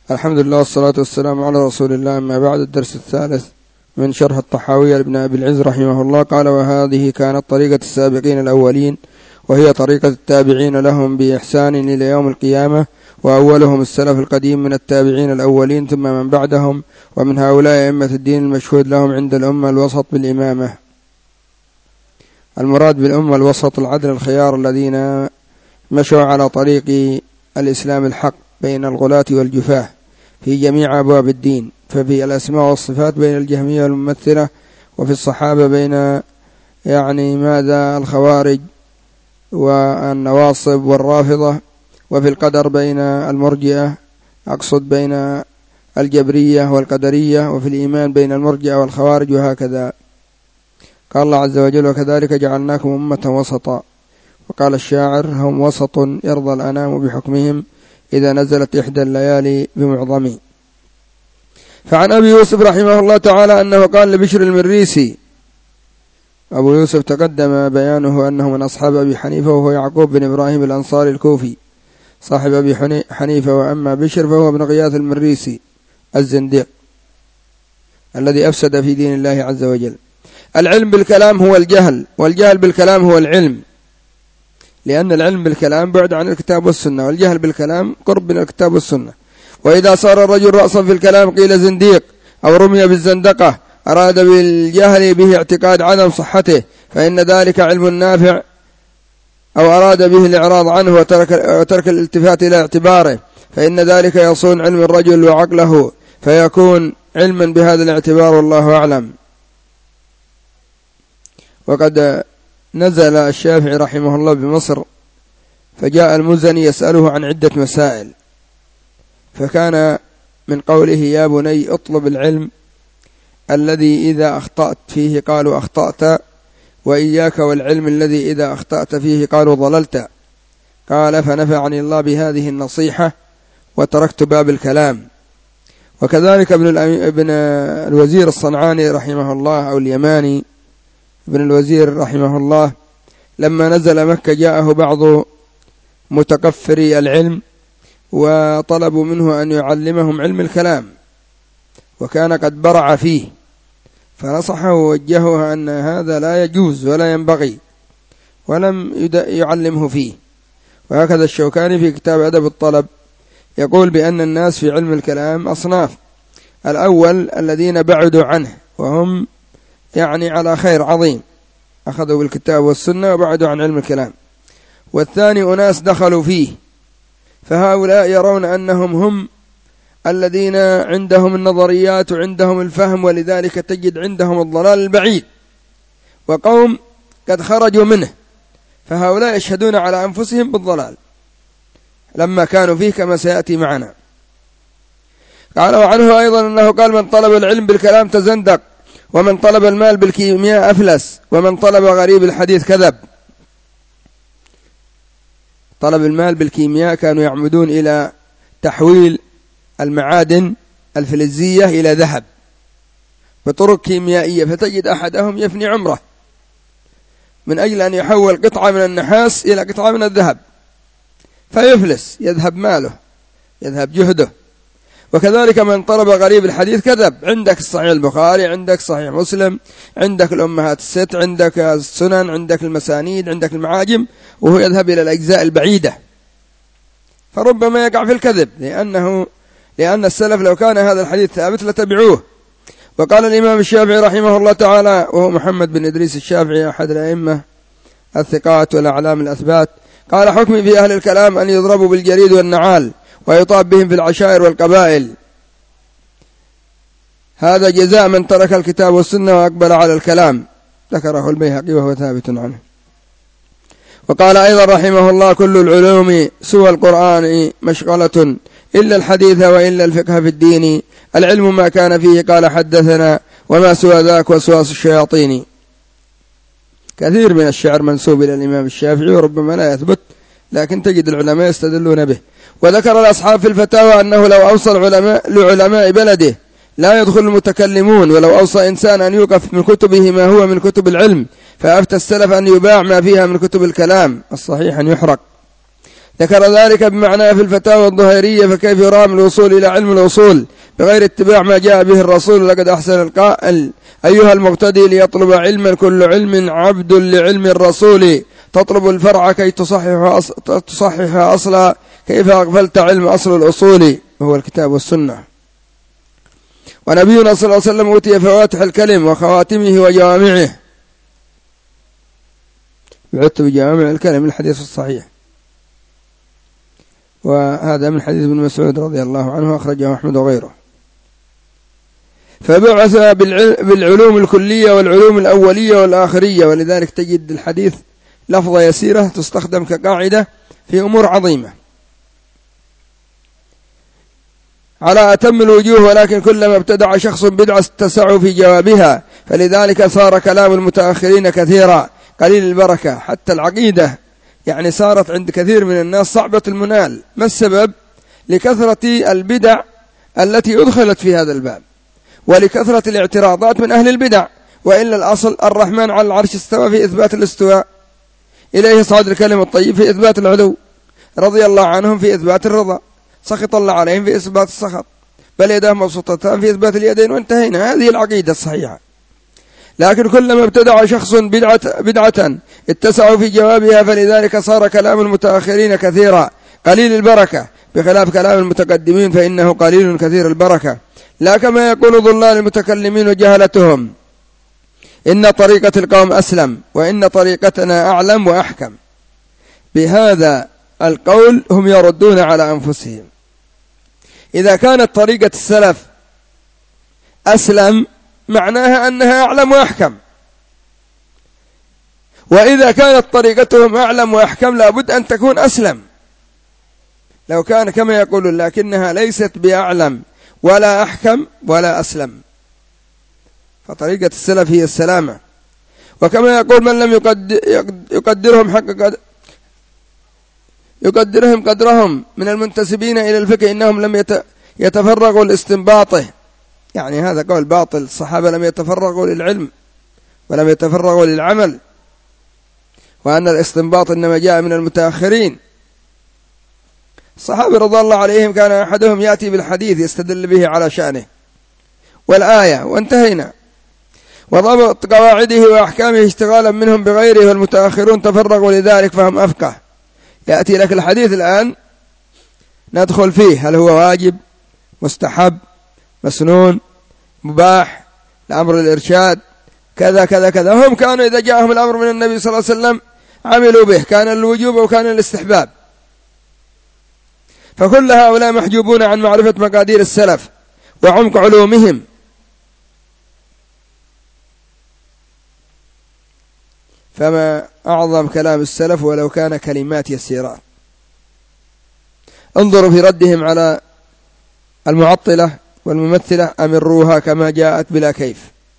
الحمد لله والصلاة والسلام على رسول الله. أما بعد، الدرس الثالث من شرح الطحاوية لابن أبي العز رحمه الله. قال: وهذه كانت طريقة السابقين الأولين، وهي طريقة التابعين لهم بإحسان إلى يوم القيامة، وأولهم السلف القديم من التابعين الأولين، ثم من بعدهم، ومن هؤلاء أئمة الدين المشهود لهم عند الأمة الوسط بالإمامة. المراد بالأمة الوسط العدل الخيار الذين مشوا على طريق الإسلام الحق بين الغلاة والجفاة في جميع أبواب الدين، ففي الأسماء والصفات بين الجهمية والممثلة، وفي الصحابة بين الخوارج والنواصب والرافضة، وفي القدر بين المرجئة، أقصد بين الجبرية والقدرية، وفي الإيمان بين المرجئة والخوارج، وهكذا. قال الله عز وجل: وكذلك جعلناكم أمة وسطا. وقال الشاعر: هم وسط يرضى الأنام بحكمهم إذا نزلت إحدى الليالي بمعظم. فعن أبي يوسف رحمه الله تعالى أنه قال لبشر المريسي، أبو يوسف تقدم بيانه أنه من أصحاب أبي حنيفة، وهو يعقوب بن إبراهيم الأنصاري الكوفي صاحب أبي حنيفة، وأما بشر فهو ابن غياث المريسي الزنديق الذي أفسد في دين الله عز وجل. العلم بالكلام هو الجهل، والجهل بالكلام هو العلم، لأن العلم بالكلام بعد عن الكتاب والسنة، والجهل بالكلام قرب من الكتاب والسنة. وإذا صار الرجل رأسا في الكلام قيل زنديق، أو رمي بالزندقة، أراد بالجهل به اعتقاد عدم صحته، فإن ذلك علم نافع، أو أراد به الإعراض عنه وترك الالتفات إلى اعتباره، فإن ذلك يصون علم الرجل وعقله، فيكون علما بهذا الاعتبار، والله أعلم. وقد نزل الشافعي رحمه الله بمصر، فجاء المزني يسأله عن عدة مسائل، فكان من قوله: يا بني اطلب العلم الذي إذا أخطأت فيه قالوا أخطأت، وإياك والعلم الذي إذا أخطأت فيه قالوا ضللت. قال: فنفعني الله بهذه النصيحة وتركت باب الكلام. وكذلك ابن الوزير الصنعاني رحمه الله، أو اليماني ابن الوزير رحمه الله، لما نزل مكة جاءه بعض متكفري العلم وطلبوا منه أن يعلمهم علم الكلام، وكان قد برع فيه، فنصحه ووجهه أن هذا لا يجوز ولا ينبغي، ولم يعلمه فيه. وهكذا الشوكاني في كتاب أدب الطلب يقول بأن الناس في علم الكلام أصناف: الأول الذين بعدوا عنه، وهم على خير عظيم، أخذوا بالكتاب والسنة وبعدوا عن علم الكلام. والثاني أناس دخلوا فيه، فهؤلاء يرون أنهم هم الذين عندهم النظريات وعندهم الفهم، ولذلك تجد عندهم الضلال البعيد، وقوم قد خرجوا منه، فهؤلاء يشهدون على أنفسهم بالضلال لما كانوا فيه، كما سيأتي معنا. قال: وعنه أيضا أنه قال: من طلب العلم بالكلام تزندق، ومن طلب المال بالكيمياء أفلس، ومن طلب غريب الحديث كذب. طلب المال بالكيمياء كانوا يعمدون إلى تحويل المعادن الفلزية إلى ذهب بطرق كيميائية، فتجد أحدهم يفني عمره من أجل أن يحول قطعة من النحاس إلى قطعة من الذهب، فيفلس، يذهب ماله، يذهب جهده. وكذلك من طلب غريب الحديث كذب. عندك الصحيح البخاري، عندك صحيح مسلم، عندك الأمهات الست، عندك السنن، عندك المسانيد، عندك المعاجم، وهو يذهب إلى الأجزاء البعيدة، فربما يقع في الكذب، لأن السلف لو كان هذا الحديث ثابت لتبعوه. وقال الإمام الشافعي رحمه الله تعالى، وهو محمد بن إدريس الشافعي أحد الأئمة الثقات والأعلام الأثبات، قال: حكمي في أهل الكلام أن يضربوا بالجريد والنعال، ويطاب بهم في العشائر والقبائل، هذا جزاء من ترك الكتاب والسنة وأقبل على الكلام. ذكره البيهقي وهو ثابت عنه. وقال أيضا رحمه الله: كل العلوم سوى القرآن مشغلة، إلا الحديث وإلا الفقه في الدين، العلم ما كان فيه قال حدثنا، وما سوى ذاك وسواس الشياطين. كثير من الشعر منسوب إلى الإمام الشافعي، وربما لا يثبت، لكن تجد العلماء يستدلون به. وذكر الأصحاب في الفتاوى أنه لو أوصى لعلماء بلده لا يدخل المتكلمون، ولو أوصى إنسان أن يوقف من كتبه ما هو من كتب العلم، فأفتى السلف أن يباع ما فيها من كتب الكلام، الصحيح أن يحرق. ذكر ذلك بمعناه في الفتاوى الظهيرية. فكيف يرام الوصول إلى علم الأصول بغير اتباع ما جاء به الرسول؟ لقد أحسن القائل: أيها المقتدي ليطلب علما كل علم عبد لعلم الرسول، تطلب الفرع كي تصحح أصلا، كيف أغفلت علم أصل الأصول وهو الكتاب والسنة. ونبينا صلى الله عليه وسلم أوتي فواتح الكلم وخواتمه وجوامعه، بعثت بجوامع الكلم، الحديث الصحيح، وهذا من حديث ابن مسعود رضي الله عنه أخرجه أحمد وغيره. فبعث بالعلوم الكلية والعلوم الأولية والآخرية، ولذلك تجد الحديث لفظة يسيرة تستخدم كقاعدة في أمور عظيمة على أتم الوجوه، ولكن كلما ابتدع شخص بدعة اتسعوا في جوابها، فلذلك صار كلام المتأخرين كثيرا قليل البركة. حتى العقيدة يعني صارت عند كثير من الناس صعبة المنال. ما السبب؟ لكثرة البدع التي أدخلت في هذا الباب، ولكثرة الاعتراضات من أهل البدع. وإلا الأصل الرحمن على العرش استوى في إثبات الاستواء، إليه صعد الكلم الطيب في إثبات العلو، رضي الله عنهم في إثبات الرضا، سخط الله عليهم في إثبات السخط، بل يداه مبسوطتان في إثبات اليدين، وانتهينا. هذه العقيدة الصحيحة. لكن كلما ابتدع شخص بدعة اتسعوا في جوابها، فلذلك صار كلام المتأخرين كثيرا قليل البركة، بخلاف كلام المتقدمين فإنه قليل كثير البركة. لا كما يقول ضلال المتكلمين وجهلتهم: إن طريقة القوم أسلم، وإن طريقتنا أعلم وأحكم. بهذا القول هم يردون على أنفسهم. إذا كانت طريقة السلف أسلم معناها أنها أعلم وأحكم، وإذا كانت طريقتهم أعلم وأحكم لابد أن تكون أسلم. لو كان كما يقولون لكنها ليست بأعلم ولا أحكم ولا أسلم، فطريقة السلف هي السلامة. وكما يقول من لم يقدرهم قدرهم من المنتسبين إلى الفقه إنهم لم يتفرغوا لاستنباطه، يعني هذا قول باطل. الصحابة لم يتفرغوا للعلم ولم يتفرغوا للعمل، وأن الاستنباط إنما جاء من المتأخرين. الصحابة رضي الله عليهم كان أحدهم يأتي بالحديث يستدل به على شأنه والآية، وانتهينا. وضبط قواعده وأحكامه اشتغالا منهم بغيره، والمتأخرون تفرغوا لذلك فهم أفقه. يأتي لك الحديث الآن ندخل فيه، هل هو واجب، مستحب، مسنون، مباح، الأمر الإرشاد، كذا كذا كذا. هم كانوا إذا جاءهم الأمر من النبي صلى الله عليه وسلم عملوا به، كان الوجوب وكان الاستحباب. فكل هؤلاء محجوبون عن معرفة مقادير السلف وعمق علومهم. فما أعظم كلام السلف ولو كان كلمات يسيرات. انظروا في ردهم على المعطلة والممثلة: أمروها كما جاءت بلا كيف.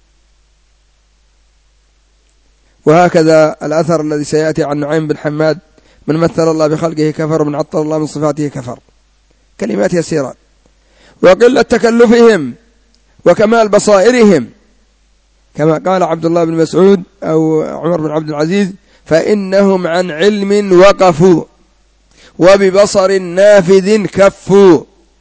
وهكذا الأثر الذي سيأتي عن نعيم بن حماد: من مثل الله بخلقه كفر، ومن عطل الله من صفاته كفر. كلمات يسيرات. وقلة تكلفهم وكمال بصائرهم، كما قال عبد الله بن مسعود أو عمر بن عبد العزيز: فإنهم عن علم وقفوا وببصر نافذ كفوا.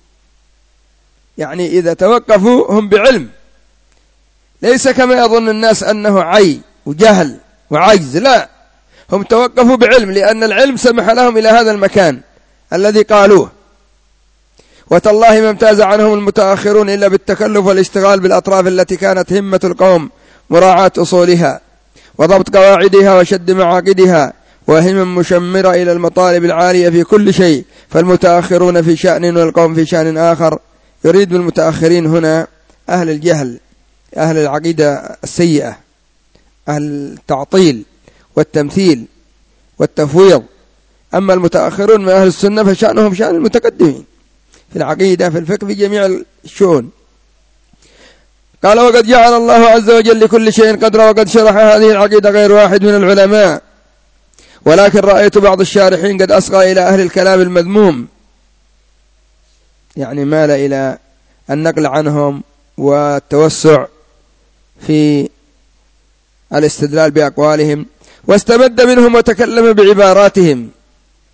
يعني إذا توقفوا هم بعلم، ليس كما يظن الناس أنه عي وجهل وعجز، لا، هم توقفوا بعلم، لأن العلم سمح لهم إلى هذا المكان الذي قالوه. وتالله ما امتاز عنهم المتأخرون إلا بالتكلف والاشتغال بالأطراف التي كانت همة القوم مراعاة أصولها وضبط قواعدها وشد معاقدها، وهمم مشمرة إلى المطالب العالية في كل شيء. فالمتأخرون في شأن والقوم في شأن آخر. يريد بالمتأخرين هنا أهل الجهل، أهل العقيدة السيئة، أهل التعطيل والتمثيل والتفويض. أما المتأخرون من أهل السنة فشأنهم شأن المتقدمين في العقيدة، في الفقه، في جميع الشؤون. قال: وقد جعل الله عز وجل لكل شيء قدرا، وقد شرح هذه العقيدة غير واحد من العلماء، ولكن رأيت بعض الشارحين قد أصغى إلى أهل الكلام المذموم، يعني مال إلى النقل عنهم والتوسع في الاستدلال بأقوالهم، واستمد منهم وتكلم بعباراتهم.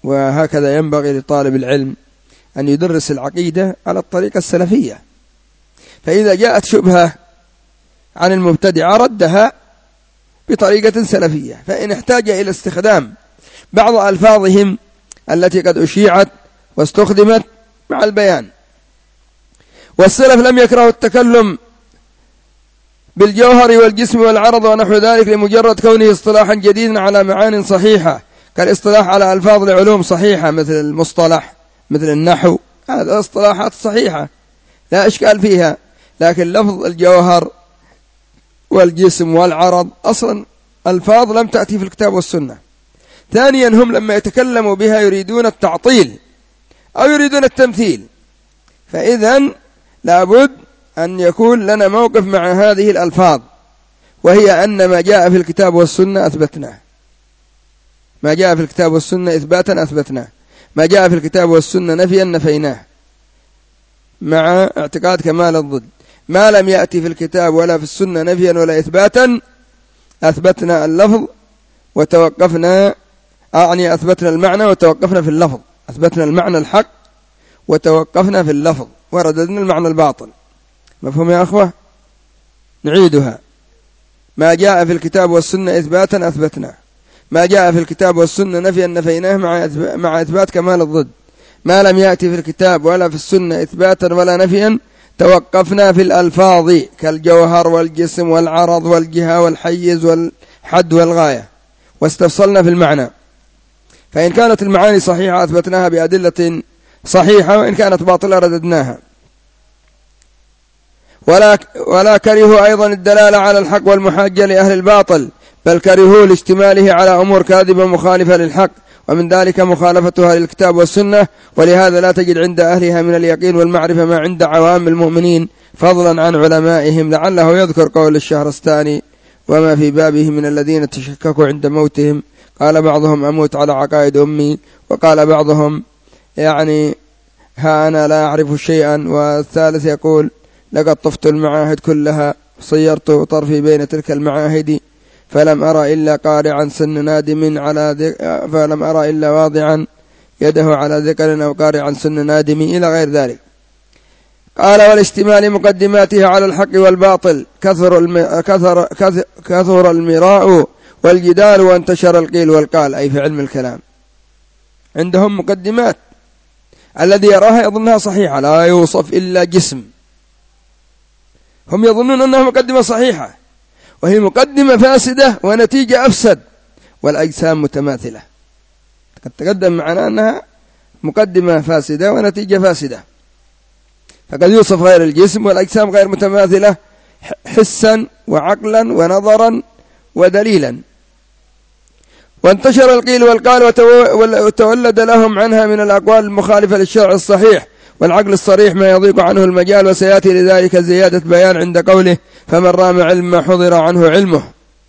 وهكذا ينبغي لطالب العلم أن يدرس العقيدة على الطريقة السلفية. فإذا جاءت شبهة عن المبتدعة ردها بطريقة سلفية، فإن احتاج إلى استخدام بعض ألفاظهم التي قد أشيعت واستخدمت مع البيان. والسلف لم يكرهوا التكلم بالجوهر والجسم والعرض ونحو ذلك لمجرد كونه اصطلاحا جديدا على معان صحيحة، كالاصطلاح على ألفاظ العلوم صحيحة مثل المصطلح مثل النحو، هذا اصطلاحات صحيحة لا إشكال فيها، لكن لفظ الجوهر والجسم والعرض أصلا ألفاظ لم تأتي في الكتاب والسنة. ثانيا هم لما يتكلموا بها يريدون التعطيل أو يريدون التمثيل، فإذن لابد أن يكون لنا موقف مع هذه الألفاظ، وهي أن ما جاء في الكتاب والسنة أثبتناه، ما جاء في الكتاب والسنة إثباتا أثبتناه، ما جاء في الكتاب والسنة نفيا نفيناه، مع اعتقاد كمال الضد. ما لم يأتي في الكتاب ولا في السنة نفيا ولا إثباتا أثبتنا اللفظ وتوقفنا، أعني أثبتنا المعنى وتوقفنا في اللفظ، أثبتنا المعنى الحق وتوقفنا في اللفظ ورددنا المعنى الباطل. مفهوم يا أخوة؟ نعيدها: ما جاء في الكتاب والسنة إثباتا أثبتناه، ما جاء في الكتاب والسنة نفيا نفيناه مع إثبات كمال الضد. ما لم يأتي في الكتاب ولا في السنة إثباتا ولا نفيا توقفنا في الألفاظ كالجوهر والجسم والعرض والجهة والحيز والحد والغاية، واستفصلنا في المعنى. فإن كانت المعاني صحيحة أثبتناها بأدلة صحيحة، وإن كانت باطلة رددناها. ولا كرهوا أيضا الدلالة على الحق والمحاجة لأهل الباطل، بل كرهوا لاشتماله على أمور كاذبة مخالفة للحق، ومن ذلك مخالفتها للكتاب والسنة. ولهذا لا تجد عند أهلها من اليقين والمعرفة ما عند عوام المؤمنين، فضلا عن علمائهم. لعله يذكر قول الشهرستاني: وما في بابه من الذين تشككوا عند موتهم، قال بعضهم أموت على عقائد أمي، وقال بعضهم يعني ها أنا لا أعرف شيئا، والثالث يقول لقد طفت المعاهد كلها صيرت طرفي بين تلك المعاهد، فلم أرى إلا قارعا سن نادم فلم أرى إلا واضعا يده على ذكر أو قارعا سن نادم، إلى غير ذلك. قال: والاشتمال مقدماتها على الحق والباطل كثر المراء والجدال وانتشر القيل والقال، أي في علم الكلام. عندهم مقدمات، الذي يراها يظنها صحيحة، لا يوصف إلا جسم، هم يظنون أنها مقدمة صحيحة وهي مقدمة فاسدة ونتيجة أفسد، والأجسام متماثلة. قد تقدم معنا أنها مقدمة فاسدة ونتيجة فاسدة، فقد يوصف غير الجسم والأجسام غير متماثلة حسا وعقلا ونظرا ودليلا. وانتشر القيل والقال وتولد لهم عنها من الأقوال المخالفة للشرع الصحيح والعقل الصريح ما يضيق عنه المجال، وسيأتي لذلك زيادة بيان عند قوله: فمن رام علم ما حضر عنه علمه.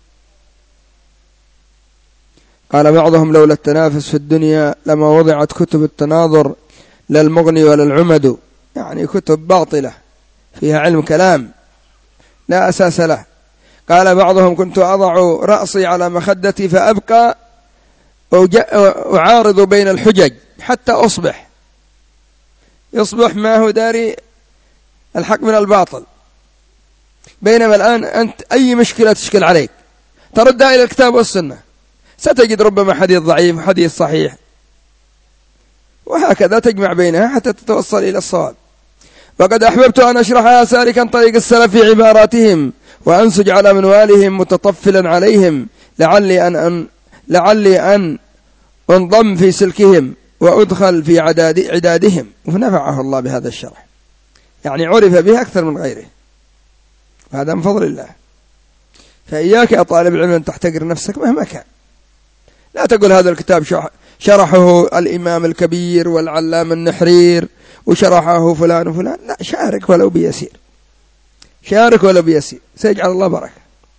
قال بعضهم: لولا التنافس في الدنيا لما وضعت كتب التناظر لا المغني ولا العمد، يعني كتب باطلة فيها علم كلام لا أساس له. قال بعضهم: كنت أضع رأسي على مخدتي فأبقى أعارض بين الحجج حتى أصبح ما هو داري الحق من الباطل، بينما الآن أنت أي مشكلة تشكل عليك تردها إلى الكتاب والسنة، ستجد ربما حديث ضعيف وحديث صحيح، وهكذا تجمع بينها حتى تتوصل إلى الصواب. وقد أحببت أن أشرحها سالكا طريق السلف في عباراتهم، وأنسج على منوالهم متطفلا عليهم، لعلي أن انضم في سلكهم وأدخل في عدادهم. ونفعه الله بهذا الشرح، يعني عرف به أكثر من غيره، هذا من فضل الله. فإياك يا طالب العلم أن تحتقر نفسك مهما كان، لا تقول هذا الكتاب شرحه الإمام الكبير والعلام النحرير وشرحه فلان وفلان، لا، شارك ولو بيسير، شارك ولو بيسير، سيجعل الله بركة.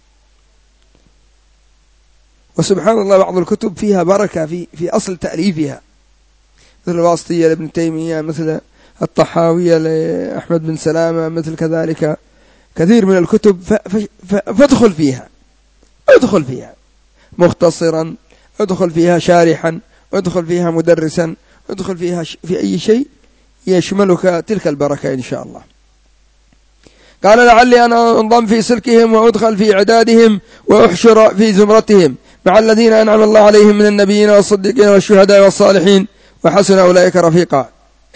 وسبحان الله بعض الكتب فيها بركة في أصل تأليفها، مثل الواسطية لابن تيمية، مثل الطحاوية لأحمد بن سلامة، مثل كذلك كثير من الكتب، فادخل فيها، ادخل فيها مختصرا، ادخل فيها شارحا، ادخل فيها مدرسا، ادخل فيها في أي شيء يشملك تلك البركة إن شاء الله. قال لعلي أنا انضم في سلكهم وأدخل في عدادهم وأحشر في زمرتهم مع الذين أنعم الله عليهم من النبيين والصديقين والشهداء والصالحين وحسن أولئك رفيقا.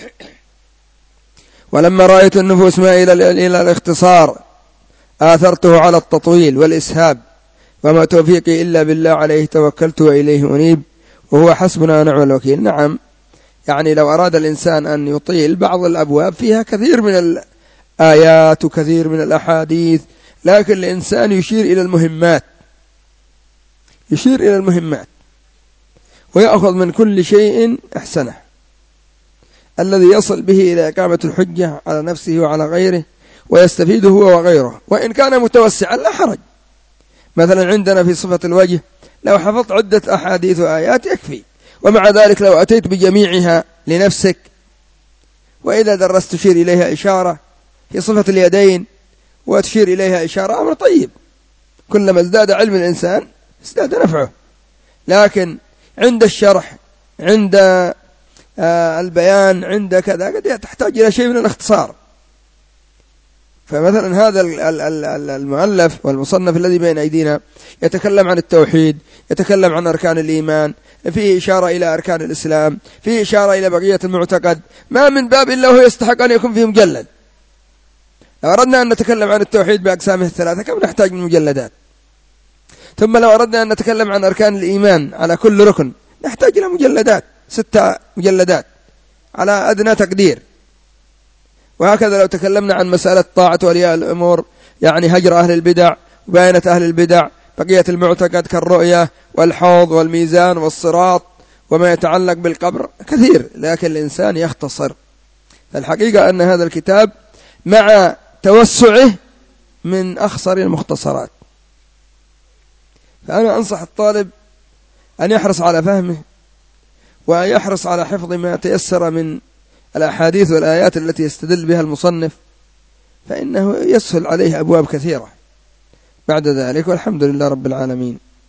ولما رأيت النفوس مائلة إلى الاختصار آثرته على التطويل والإسهاب، وما توفيقي إلا بالله عليه توكلت وإليه أنيب وهو حسبنا ونعم الوكيل. نعم، يعني لو أراد الإنسان أن يطيل بعض الأبواب فيها كثير من الآيات وكثير من الأحاديث، لكن الإنسان يشير إلى المهمات ويأخذ من كل شيء أحسنه الذي يصل به إلى إقامة الحجة على نفسه وعلى غيره ويستفيد هو وغيره، وإن كان متوسعا لا حرج. مثلا عندنا في صفة الوجه لو حفظت عدة أحاديث وآيات يكفي، ومع ذلك لو أتيت بجميعها لنفسك وإذا درست تشير إليها إشارة. في صفة اليدين وتشير إليها إشارة أمر طيب، كلما ازداد علم الإنسان ازداد نفعه. لكن عند الشرح، عند البيان، عند كذا قد تحتاج إلى شيء من الاختصار. فمثلا هذا المؤلف والمصنف الذي بين أيدينا يتكلم عن التوحيد، يتكلم عن أركان الإيمان، فيه إشارة إلى أركان الإسلام، فيه إشارة إلى بقية المعتقد، ما من باب إلا هو يستحق أن يكون فيه مجلد. لو أردنا أن نتكلم عن التوحيد بأقسامه الثلاثة كم نحتاج من مجلدات. ثم لو أردنا أن نتكلم عن أركان الإيمان على كل ركن نحتاج إلى مجلدات، 6 مجلدات على أدنى تقدير. وهكذا لو تكلمنا عن مسألة طاعة أولياء الأمور، يعني هجر أهل البدع وبيانة أهل البدع، بقية المعتقد كالرؤية والحوض والميزان والصراط وما يتعلق بالقبر كثير، لكن الإنسان يختصر. فالحقيقة أن هذا الكتاب مع توسعه من أخصر المختصرات، فأنا أنصح الطالب أن يحرص على فهمه ويحرص على حفظ ما تيسر من الأحاديث والآيات التي يستدل بها المصنف، فإنه يسهل عليه أبواب كثيرة بعد ذلك، والحمد لله رب العالمين.